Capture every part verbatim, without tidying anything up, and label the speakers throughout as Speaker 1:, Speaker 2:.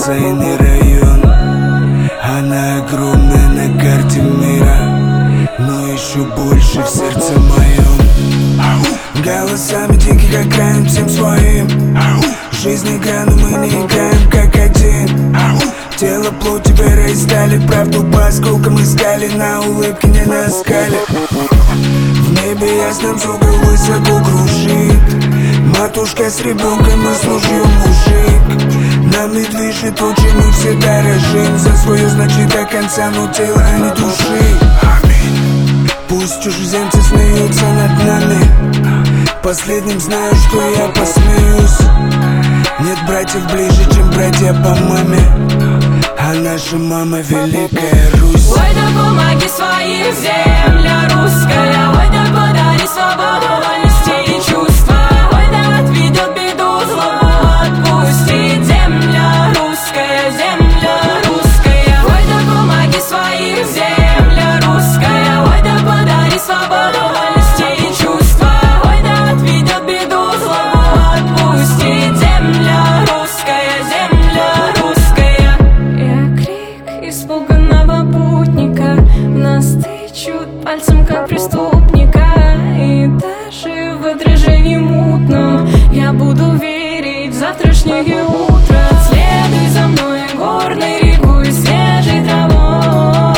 Speaker 1: бассейный район. Она огромная на карте мира, но еще больше в сердце моем. Голосами диких окраин всем своим. Жизнь игра, но мы не играем как один. Тело, плоть, теперь и стали. Правду по осколкам искали, на улыбке не на скале. В небе ясным звук высоко кружит. Матушка с ребенком и с ружьем мужик. Нами движет то, чем мы все дорожим. За свое значит до конца, но тело, а не души. Пусть чужеземцы смеются над нами. Последним знаю, что я посмеюсь. Нет братьев ближе, чем братья по маме. А наша мама Великая Русь.
Speaker 2: Ой, да помоги своим, земля русская. Ой, да подари свободу, вольности и чувства. Ой, да отведет беду, злобу отпустит. Земля русская, земля русская. Ой, да помоги своим, земля русская. Ой, да подари свободу, вольности и чувства. Ой, да отведет беду, злобу отпустит. Земля русская, земля русская. Я крик испуганного путника, нас тычут пальцем как преступника. И даже в отражении мутном я буду верить в завтрашнее утро. Следуй за мной горной рекой, свежей травой,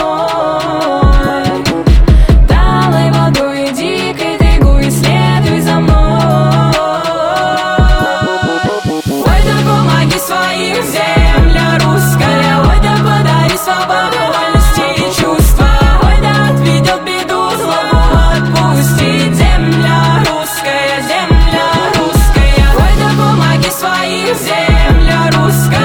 Speaker 2: талой водой и дикой тайгой. Следуй за мной. Ой, да помоги своим, земля русская. Ой, да подари свободу, вольности и чувства. Ой, да отведет беду, злобу отпустит. Земля русская, земля русская. Ой, да помоги своим, земля русская.